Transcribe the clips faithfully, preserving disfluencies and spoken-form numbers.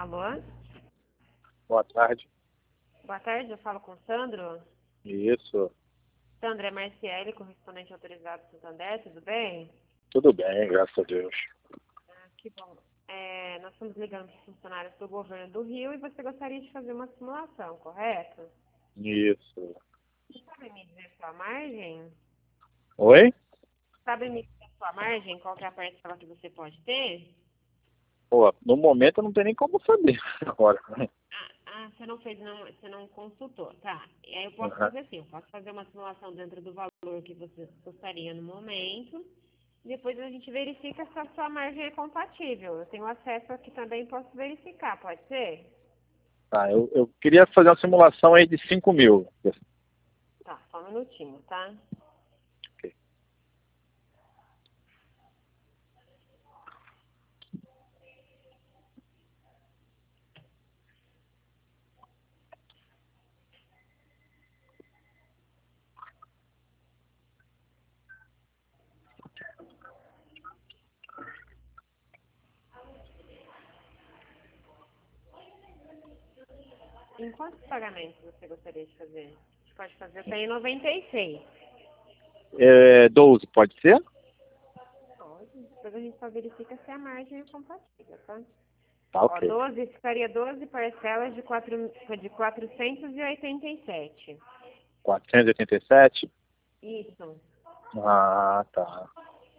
Alô? Boa tarde. Boa tarde, eu falo com o Sandro. Isso. Sandro, é Marciele, correspondente autorizado do Santander, tudo bem? Tudo bem, graças a Deus. Ah, que bom. É, nós estamos ligando para funcionários do governo do Rio e você gostaria de fazer uma simulação, correto? Isso. Você sabe me dizer sua margem? Oi? Sabe me dizer sua margem? Qual que é a parcela que você pode ter? Pô, no momento eu não tenho nem como saber agora. Ah, ah, você não fez, não, você não consultou, tá. E aí eu posso Uhum. fazer assim, eu posso fazer uma simulação dentro do valor que você gostaria no momento. Depois a gente verifica se a sua margem é compatível. Eu tenho acesso aqui também, posso verificar, pode ser? Tá, eu, eu queria fazer uma simulação aí de cinco mil. Tá, só um minutinho, tá? Ok. Em quantos pagamentos você gostaria de fazer? A gente pode fazer, eu tenho noventa e seis. É, doze, pode ser? Pode. Depois a gente só verifica se a margem é compatível, tá? Tá, Ó, ok. doze, ficaria doze parcelas de, quatro, de quatrocentos e oitenta e sete. quatrocentos e oitenta e sete? Isso. Ah, tá.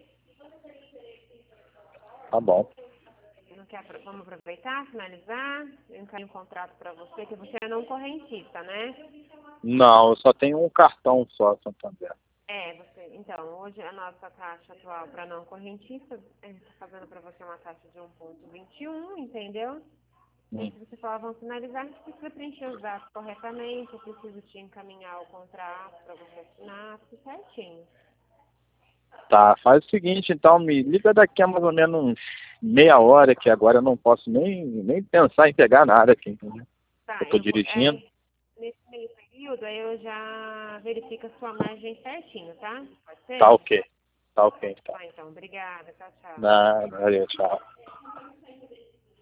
Tá bom. Não quer, apro- vamos aproveitar, finalizar? Eu encaminho um contrato para você, que você é não correntista, né? Não, eu só tenho um cartão só, Santander. É, você, então, hoje a nossa taxa atual para não correntista, está fazendo para você uma taxa de um vírgula vinte e um, entendeu? E aí, Hum. se você falar, vamos finalizar, a gente precisa preencher os dados corretamente, eu preciso te encaminhar o contrato para você assinar, tudo certinho. Tá, faz o seguinte, então, me liga daqui a mais ou menos uns meia hora, que agora eu não posso nem, nem pensar em pegar nada aqui, entendeu? Eu Tá, tô eu vou, dirigindo. aí, nesse meio período, aí eu já verifico a sua margem certinho, tá? Pode Tá ser? ok. Tá ok, então. Tá, então, obrigada, tchau, tchau. Nada, valeu, tchau.